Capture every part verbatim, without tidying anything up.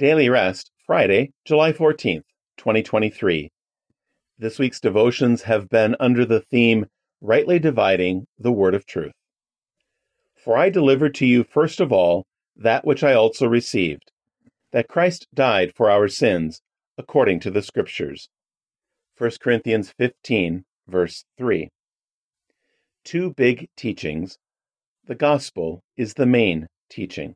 Daily Rest, Friday, July fourteenth, twenty twenty-three. This week's devotions have been under the theme, Rightly Dividing the Word of Truth. For I delivered to you first of all that which I also received, that Christ died for our sins, according to the Scriptures. First Corinthians fifteen, verse three. Two big teachings. The Gospel is the main teaching.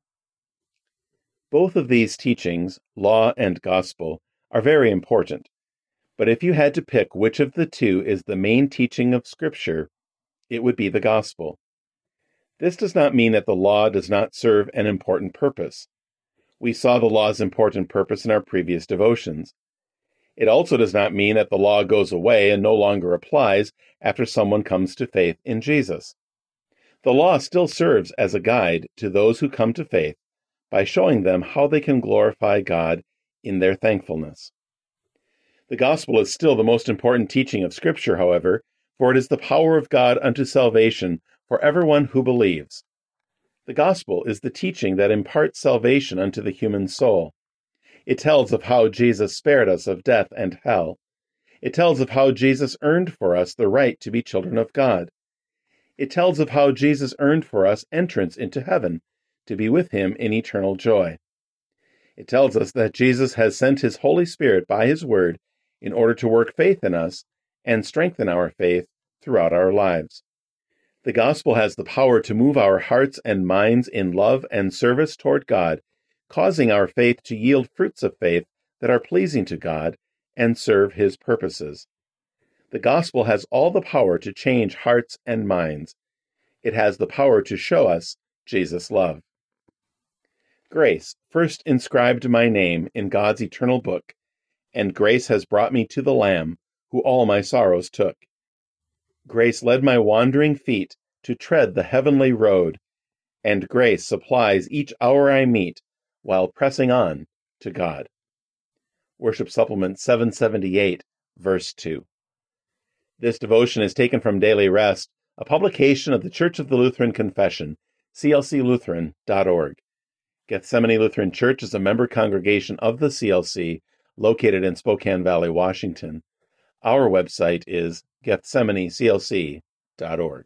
Both of these teachings, law and gospel, are very important. But if you had to pick which of the two is the main teaching of Scripture, it would be the gospel. This does not mean that the law does not serve an important purpose. We saw the law's important purpose in our previous devotions. It also does not mean that the law goes away and no longer applies after someone comes to faith in Jesus. The law still serves as a guide to those who come to faith by showing them how they can glorify God in their thankfulness. The gospel is still the most important teaching of Scripture, however, for it is the power of God unto salvation for everyone who believes. The gospel is the teaching that imparts salvation unto the human soul. It tells of how Jesus spared us of death and hell. It tells of how Jesus earned for us the right to be children of God. It tells of how Jesus earned for us entrance into heaven, to be with him in eternal joy. It tells us that Jesus has sent his Holy Spirit by his word in order to work faith in us and strengthen our faith throughout our lives. The gospel has the power to move our hearts and minds in love and service toward God, causing our faith to yield fruits of faith that are pleasing to God and serve his purposes. The gospel has all the power to change hearts and minds. It has the power to show us Jesus' love. Grace first inscribed my name in God's eternal book, and grace has brought me to the Lamb, who all my sorrows took. Grace led my wandering feet to tread the heavenly road, and grace supplies each hour I meet while pressing on to God. Worship Supplement seven seventy-eight, verse two. This devotion is taken from Daily Rest, a publication of the Church of the Lutheran Confession, c l c lutheran dot org. Gethsemane Lutheran Church is a member congregation of the C L C, located in Spokane Valley, Washington. Our website is gethsemane c l c dot org.